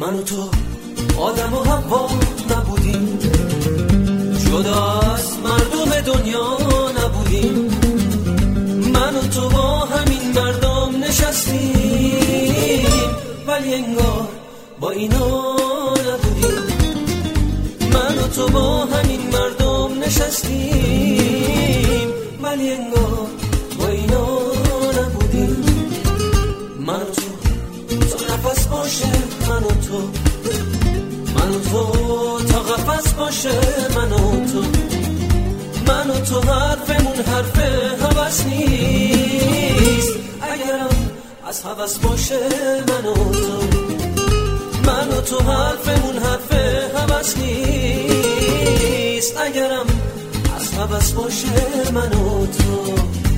من و تو آدم و حوا نبودیم، جدا از مردم دنیا نبودیم. من و تو با همین مردم نشستیم، ولی انگار با اینا نبودیم. من و تو با همین مردم نشستیم، ولی انگار با اینا نبودیم. من و تو تا نفس باشه، من و تو، من و تو تا قفس باشه، من و تو، من و تو حرفمون حرف هوس نیست، اگرم از هوس باشه. من و تو، من و تو حرفمون حرف هوس نیست، اگرم از هوس باشه. من و تو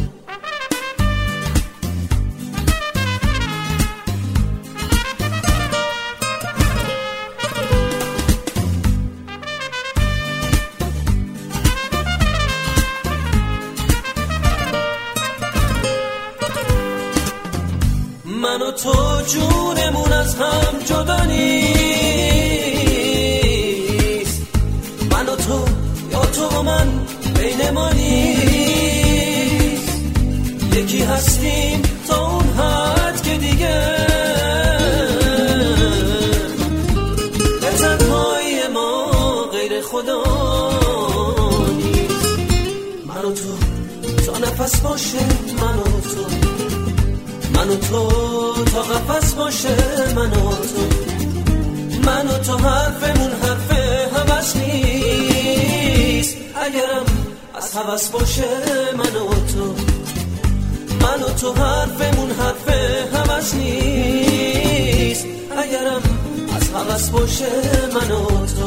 من و تو جونمون از هم جدا نیست، من و تو یا تو و من بین ما نیست، یکی هستیم تا اون حد که دیگه به تنهایی ما غیر خدا نیست. من و تو تا نفس باشه، من و تو، من و تو تا قفس باشه، من و تو، من و تو حرفمون حرف هوس نیست، اگرم از هوس باشه. من و تو، من و تو حرفمون حرف هوس نیست، اگرم از هوس باشه. من و تو